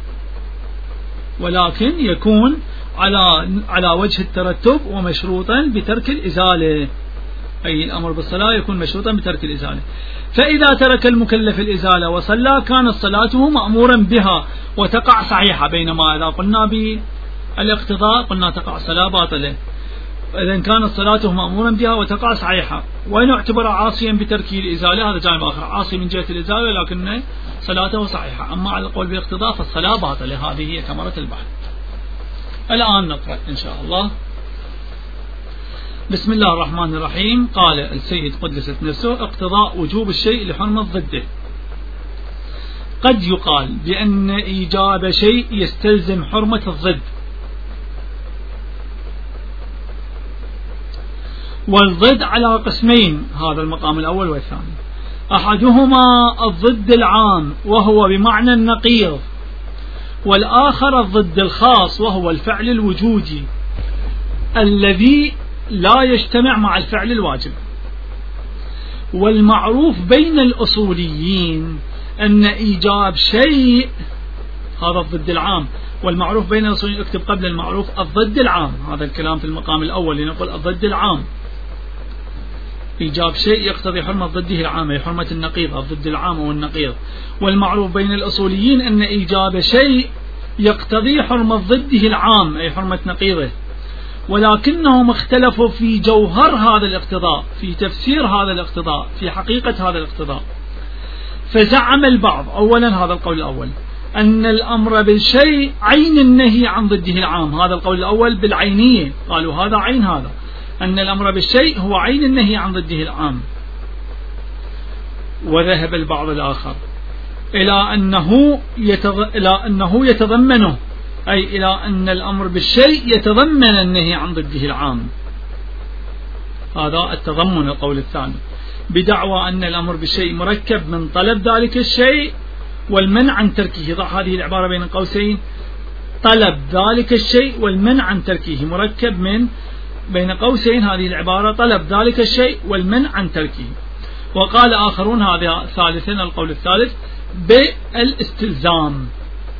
ولكن يكون على على وجه الترتب ومشروطا بترك الإزالة، أي الأمر بالصلاة يكون مشروطا بترك الإزالة. فإذا ترك المكلف الإزالة وصلى كانت صلاته مأمورا بها وتقع صحيحة، بينما إذا قلنا بالاقتضاء قلنا تقع صلاة باطلة. إذن كانت صلاته مأمورا بها وتقع صحيحة. وإن اعتبر عاصيا بترك الإزالة هذا جانب آخر، عاصي من جهة الإزالة لكن صلاته صحيحة. أما على القول بالاقتضاء فالصلاة باطلة. هذه هي ثمرة البحث. الآن نقرأ إن شاء الله. بسم الله الرحمن الرحيم. قال السيد قدست نفسه: اقتضاء وجوب الشيء لحرمة ضده. قد يقال بأن إيجاب شيء يستلزم حرمة الضد، والضد على قسمين، هذا المقام الأول والثاني. أحدهما الضد العام وهو بمعنى النقيض، والآخر الضد الخاص وهو الفعل الوجودي الذي لا يجتمع مع الفعل الواجب. والمعروف بين الأصوليين أن إيجاب شيء هذا الضد العام، والمعروف بين الأصوليين اكتب قبل المعروف الضد العام، هذا الكلام في المقام الأول لنقول الضد العام. إيجاب شيء يقتضي حرمة ضده العام، أي حرمة النقيض، الضد العام والنقيض. والمعروف بين الأصوليين أن إيجاب شيء يقتضي حرمة ضده العام، أي حرمة نقيضه. ولكنهم اختلفوا في جوهر هذا الاقتضاء، في تفسير هذا الاقتضاء، في حقيقة هذا الاقتضاء. فزعم البعض، أولا هذا القول الأول، أن الأمر بالشيء عين النهي عن ضده العام. هذا القول الأول بالعينية، قالوا هذا عين هذا، أن الأمر بالشيء هو عين النهي عن ضده العام. وذهب البعض الآخر إلى أنه, يتض... إلى أنه يتضمنه، أي إلى أن الأمر بالشيء يتضمن النهي عن ضده العام. هذا التضمن القول الثاني، بدعوى أن الأمر بالشيء مركب من طلب ذلك الشيء والمنع عن تركه. ضع هذه العبارة بين قوسين، طلب ذلك الشيء والمنع عن تركه، مركب من بين قوسين هذه العبارة، طلب ذلك الشيء والمنع عن تركه. وقال آخرون، هذا ثالثا القول الثالث، بالاستلزام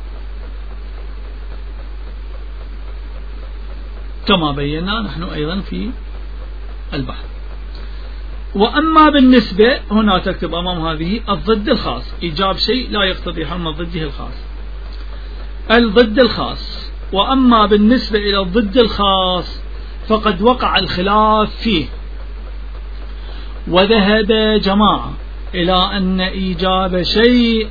كما بينا نحن أيضا في البحث. وأما بالنسبة، هنا تكتب أمام هذه الضد الخاص، إيجاب شيء لا يقتضي حرمة ضده الخاص، الضد الخاص. وأما بالنسبة إلى الضد الخاص فقد وقع الخلاف فيه، وذهب جماعة إلى أن إيجاب شيء،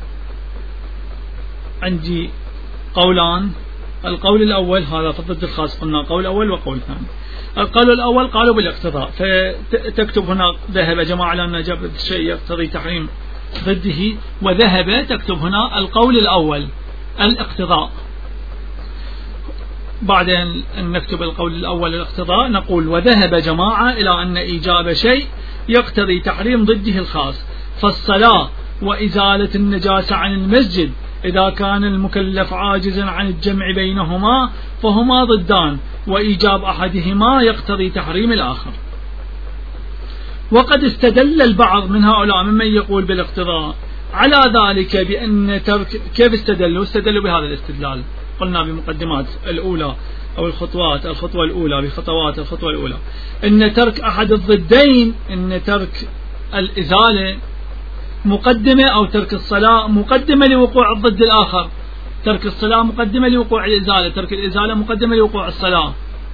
عندي قولان، القول الأول هذا في الضد الخاص، قلنا قول أول وقول ثاني. القول الأول قالوا بالاقتضاء، فتكتب هنا ذهب جماعة لأن إيجاب الشيء يقتضي تحريم ضده، وذهب تكتب هنا القول الأول الاقتضاء. بعدين نكتب القول الأول الاقتضاء، نقول وذهب جماعة إلى أن إيجاب شيء يقتضي تحريم ضده الخاص، فالصلاة وإزالة النجاسة عن المسجد إذا كان المكلف عاجزا عن الجمع بينهما فهما ضدان، وإيجاب أحدهما يقتضي تحريم الآخر. وقد استدل البعض من هؤلاء ممن يقول بالاقتضاء على ذلك بأن ترك، كيف استدلوا؟ استدلوا بهذا الاستدلال، قلنا بمقدمات الأولى أو الخطوات، الخطوة الأولى بخطوات الخطوة الأولى، أن ترك أحد الضدين، أن ترك الإزالة مقدمة، أو ترك الصلاة مقدمة لوقوع الضد الآخر، ترك الصلاة مقدمة لوقوع الإزالة، ترك الإزالة مقدمة لوقوع الصلاة.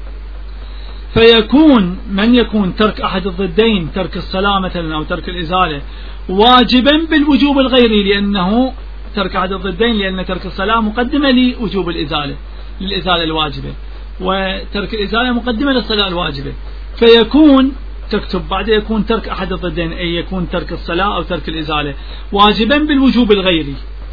فيكون من يكون ترك أحد الضدين، ترك الصلاة مثلا أو ترك الإزالة، واجبا بالوجوب الغيري، لأنه ترك أحد الضدين، لأن ترك الصلاة مقدمة لوجوب الإزالة، للإزالة الواجبة، وترك الإزالة مقدمة للصلاة الواجبة. فيكون تكتب بعد يكون ترك أحد الضدين، أي يكون ترك الصلاة أو ترك الإزالة واجبا بالوجوب الغيري.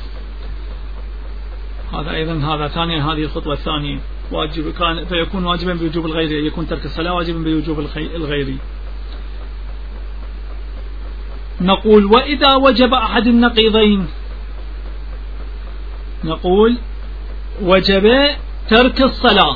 هذا أيضا هذا ثانيا، هذه الخطوة الثانية، واجب كان فيكون واجبا بالوجوب الغيري، يكون ترك الصلاة واجبا بالوجوب الغيري. نقول وإذا وجب أحد النقيضين، نقول وجب ترك الصلاة،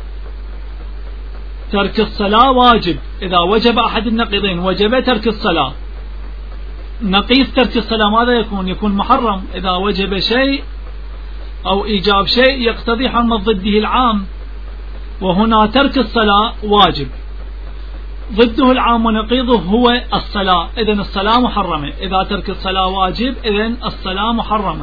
ترك الصلاة واجب، إذا وجب أحد النقيضين وجب ترك الصلاة. نقيض ترك الصلاة ماذا يكون؟ يكون محرم، إذا وجب شيء أو إيجاب شيء يقتضي حرمة ضده العام، وهنا ترك الصلاة واجب، ضده العام ونقيضه هو الصلاة، إذن الصلاة محرمة. إذا ترك الصلاة واجب إذن الصلاة محرمة،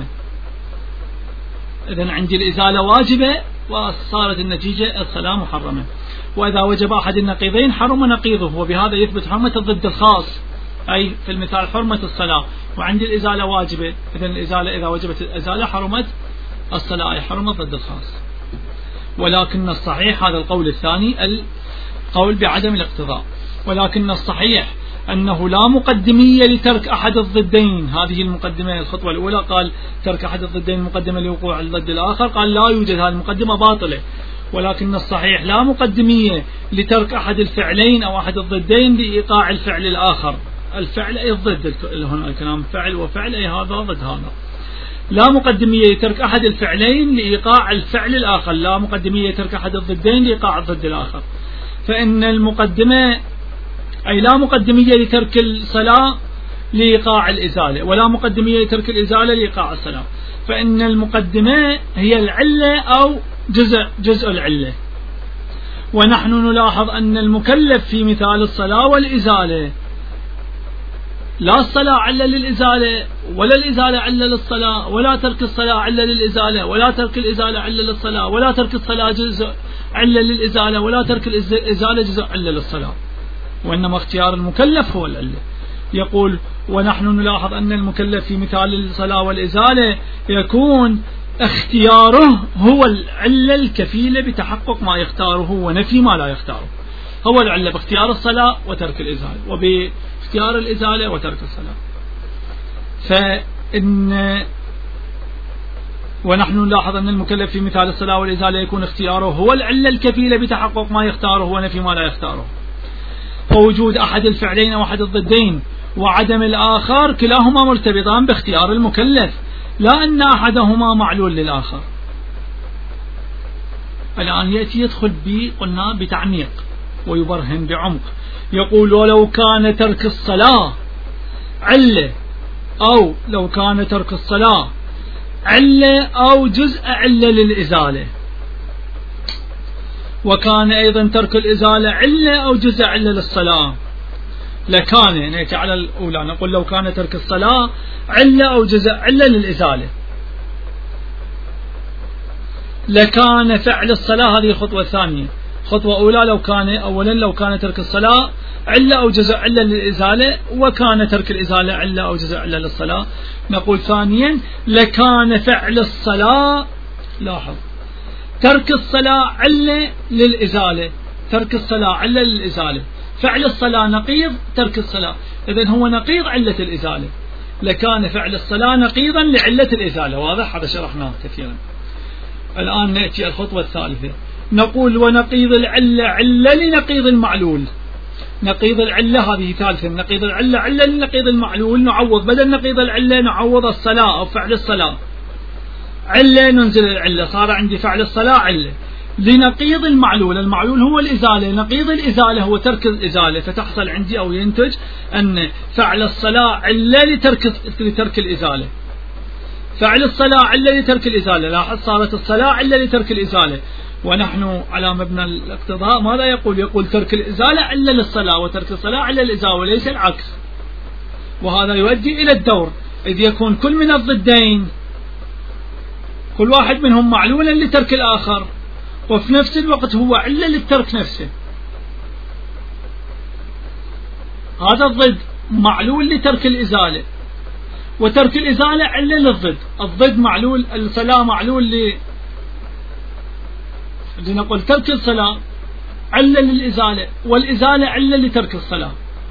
إذن عندي الإزالة واجبة وصارت النتيجة الصلاة محرمة. وإذا وجب أحد النقيضين حرم نقيضه، وبهذا يثبت حرمة الضد الخاص، أي في المثال حرمة الصلاة، وعندي الإزالة واجبة، إذن الإزالة إذا وجبت الإزالة حرمت الصلاة، أي حرمت ضد الخاص. ولكن الصحيح هذا القول الثاني، القول بعدم الاقتضاء، ولكن الصحيح أنه لا مقدمية لترك أحد الضدين. هذه المقدمة الخطوة الأولى قال ترك أحد الضدين مقدمة لوقوع الضد الآخر، قال لا يوجد، هذه المقدمة باطلة. ولكن الصحيح لا مقدمية لترك أحد الفعلين أو أحد الضدين لإيقاع الفعل الآخر. الفعل أي الضد، هنا الكلام فعل وفعل أي هذا ضد هذا. لا مقدمية لترك أحد الفعلين لإيقاع الفعل الآخر، لا مقدمية لترك أحد الضدين لإيقاع الضد الآخر. فإن المقدمة أي لا مقدمية لترك الصلاة لإيقاع الإزالة، ولا مقدمية لترك الإزالة لإيقاع الصلاة. فإن المقدمة هي العلة أو جزء جزء العلة. ونحن نلاحظ أن المكلف في مثال الصلاة والإزالة، لا الصلاة علة للإزالة ولا الإزالة علة للصلاة، ولا ترك الصلاة علة للإزالة ولا ترك الإزالة علة للصلاة، ولا ترك الصلاة جزء علة للإزالة ولا ترك الإزالة جزء علة للصلاة، وإنما اختيار المكلف هو العلة. يقول ونحن نلاحظ أن المكلف في مثال الصلاة والإزالة يكون اختياره هو العلة الكفيلة بتحقق ما يختاره ونفي ما لا يختاره. هو العلة باختيار الصلاة وترك الإزالة، وباختيار الإزالة وترك الصلاة. فإن ونحن نلاحظ أن المكلف في مثال الصلاة والإزالة يكون اختياره هو العلة الكفيلة بتحقق ما يختاره ونفي ما لا يختاره. فوجود أحد الفعلين أو أحد الضدين وعدم الآخر كلاهما مرتبطان باختيار المكلف، لا أن أحدهما معلول للآخر. الآن يأتي يدخل بي قلنا بتعميق ويبرهن بعمق. يقول ولو كان ترك الصلاة علة، أو لو كان ترك الصلاة علة أو جزء علة للإزالة، وكان أيضا ترك الإزالة علة أو جزء علة للصلاة، لكان نأتي على الأولى نقول لو كان ترك الصلاة علة أو جزء علة للإزالة، لكان فعل الصلاة. هذه الخطوة الثانية. خطوة أولى لو كان أولا لو كان ترك الصلاة علة أو جزء علة للإزالة، وكان ترك الإزالة علة أو جزء علة للصلاة. نقول ثانيا لكان فعل الصلاة، لاحظ ترك الصلاة علة للإزالة، ترك الصلاة علة للإزالة، فعل الصلاة نقيض ترك الصلاة، إذن هو نقيض علة الإزالة. لكان فعل الصلاة نقيضا لعلة الإزالة. واضح؟ هذا شرحناه كثيرا. الآن نأتي الخطوة الثالثة. نقول ونقيض العلة علة لنقيض المعلول. نقيض العلة هذه ثالثا. نقيض العلة علة لنقيض المعلول. نعوض بدل نقيض العلة نعوض الصلاة أو فعل الصلاة علة، ننزل العلة، صار عندي فعل الصلاة علة لنقيض المعلول. المعلول هو الإزالة، نقيض الإزالة هو ترك الإزالة، فتحصل عندي أو ينتج أن فعل الصلاة علة لترك لترك الإزالة، فعل الصلاة علة لترك الإزالة. لاحظ صارت الصلاة علة لترك الإزالة. ونحن على مبنى الاقتضاء ماذا يقول؟ يقول ترك الإزالة علة للصلاة وترك الصلاة علة للإزالة، وليس العكس. وهذا يؤدي إلى الدور، إذ يكون كل من الضدين كل واحد منهم معلولا لترك الآخر، وفي نفس الوقت هو علة للترك نفسه. هذا الضد معلول لترك الإزالة، وترك الإزالة علة للضد. الضد معلول، الصلاة معلول ل لنقول ترك الصلاة علة للإزالة، والإزالة علة لترك الصلاة.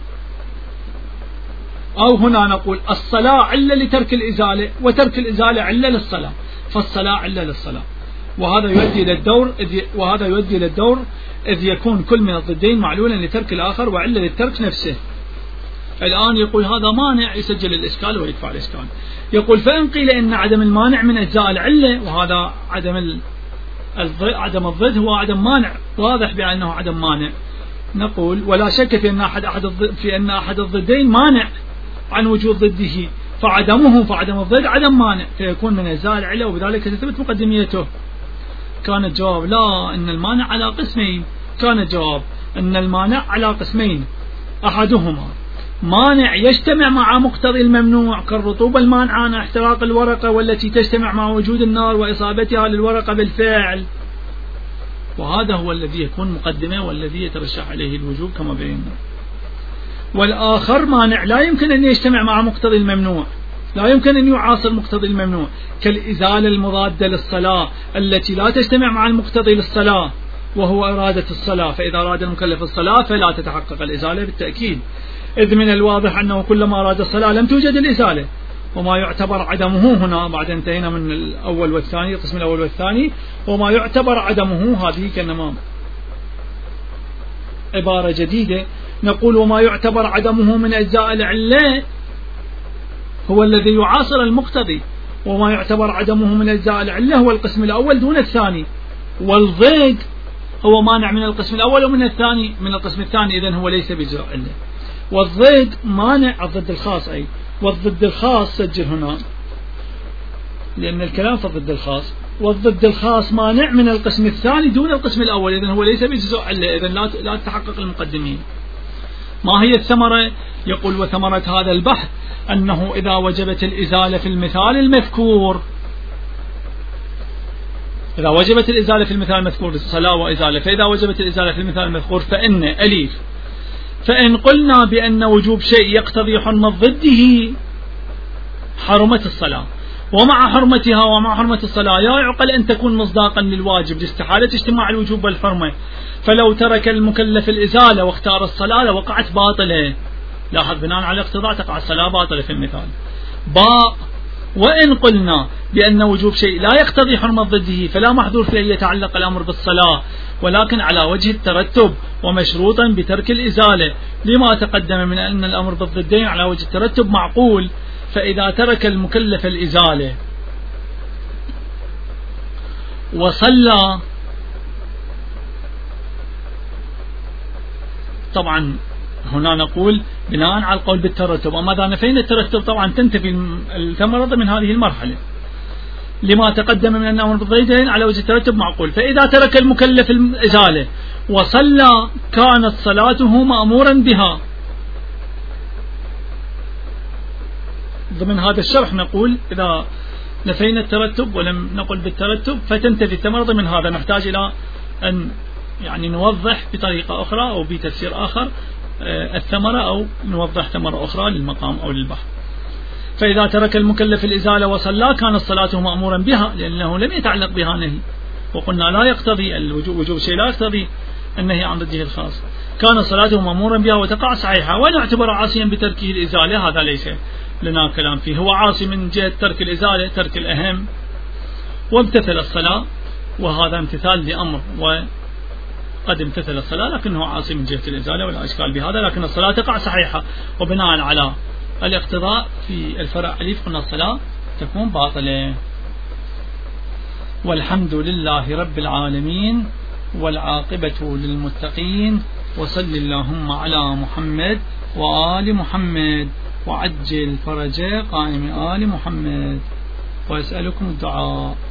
أو هنا نقول الصلاة علة لترك الإزالة، وترك الإزالة علة للصلاة، فالصلاة علة للصلاة. وهذا يؤدي إلى الدور إذ وهذا يؤدي إلى الدور إذ يكون كل من الضدين معلولا لترك الآخر وعلة للترك نفسه. الآن يقول هذا مانع يسجل الإشكال ويدفع الإشكال. يقول فإن قيل إن عدم المانع من أجزاء العلة، وهذا عدم عدم الضد هو عدم مانع، واضح بأنه عدم مانع. نقول ولا شك في أن أحد أحد في أن أحد الضدين مانع عن وجود ضده، فعدمه فعدم الضد عدم مانع، فيكون من أجزاء العلة، وبذلك تثبت مقدميته. كان الجواب لا، إن المانع على قسمين. كان الجواب إن المانع على قسمين، أحدهما مانع يجتمع مع مقتضي الممنوع كالرطوبة المانعة احتراق الورقة، والتي تجتمع مع وجود النار وإصابتها للورقة بالفعل، وهذا هو الذي يكون مقدمة والذي يترشح عليه الوجوب كما بينا. والآخر مانع لا يمكن أن يجتمع مع مقتضي الممنوع، لا يمكن أن يعاصر مقتضي الممنوع، كالإزالة المضادة للصلاة التي لا تجتمع مع المقتضي للصلاة وهو إرادة الصلاة. فإذا أراد المكلف الصلاة فلا تتحقق الإزالة بالتأكيد، إذ من الواضح أنه كلما أراد الصلاة لم توجد الإزالة. وما يعتبر عدمه هنا، بعد انتهينا من الأول والثاني، القسم الأول والثاني، وما يعتبر عدمه هذه كأنما عبارة جديدة. نقول وما يعتبر عدمه من أجزاء العلة هو الذي يعاصر المقتضي، وما يعتبر عدمه من أجزاء العلة هو القسم الأول دون الثاني، والضد هو مانع من القسم الأول ومن الثاني من القسم الثاني، إذن هو ليس بجزاء علة. والضد مانع الضد الخاص أي، والضد الخاص سجل هنا لأن الكلام في الضد الخاص، والضد الخاص مانع من القسم الثاني دون القسم الأول، إذن هو ليس بجزاء علة، إذن لا لا تتحقق المقدمين. ما هي الثمرة؟ يقول وثمرة هذا البحث أنه إذا وجبت الإزالة في المثال المذكور، إذا وجبت الإزالة في المثال المذكور صلاة وإزالة، فإذا وجبت الإزالة في المثال المذكور فإن أليف فإن قلنا بأن وجوب شيء يقتضي حرمة ضده حرمت الصلاة، ومع حرمتها ومع حرمة الصلاة لا يعقل أن تكون مصداقا للواجب لاستحالة اجتماع الوجوب والحرمة، فلو ترك المكلف الإزالة واختار الصلاة لوقعت باطلة. لاحظ بناء على الاقتضاء تقع الصلاة باطلة في المثال. باء وإن قلنا بأن وجوب شيء لا يقتضي حرمة ضده فلا محظور في أن يتعلق الأمر بالصلاة، ولكن على وجه الترتب ومشروطا بترك الإزالة، لما تقدم من أن الأمر بالضدين على وجه الترتب معقول. فإذا ترك المكلف الإزالة وصلى، طبعا هنا نقول بناء على القول بالترتب، أما إذا نفينا الترتب طبعا تنتفي الثمرة من هذه المرحلة، لما تقدم من أن الأمر بالضدين على وجه الترتب معقول. فإذا ترك المكلف الإزالة وصلى كانت صلاته مأمورا بها. ضمن هذا الشرح نقول إذا نفينا الترتب ولم نقل بالترتب فتنتفي الثمرة. ضمن هذا نحتاج إلى أن يعني نوضح بطريقة أخرى أو بتفسير آخر الثمرة، أو نوضح ثمرة أخرى للمقام أو للبحث. فإذا ترك المكلف الإزالة وصلى كانت صلاته مأمورا بها، لأنه لم يتعلق بها نهي، وقلنا لا يقتضي الوجوب، وجوب شيء لا يقتضي النهي عن ضده الخاص. كان صلاته مأمورا بها وتقع صحيحة، ونعتبر عاصيا بتركه الإزالة، هذا ليس لنا كلام فيه، هو عاصي من جهة ترك الإزالة، ترك الأهم، وامتثل الصلاة، وهذا امتثال لأمر وقد امتثل الصلاة، لكنه عاصي من جهة الإزالة ولا إشكال بهذا، لكن الصلاة تقع صحيحة. وبناء على الاقتضاء في الفرع أليف قلنا الصلاة تكون باطلة. والحمد لله رب العالمين والعاقبة للمتقين، وصل اللهم على محمد وآل محمد وعجل فرج قائم آل محمد، وأسألكم الدعاء.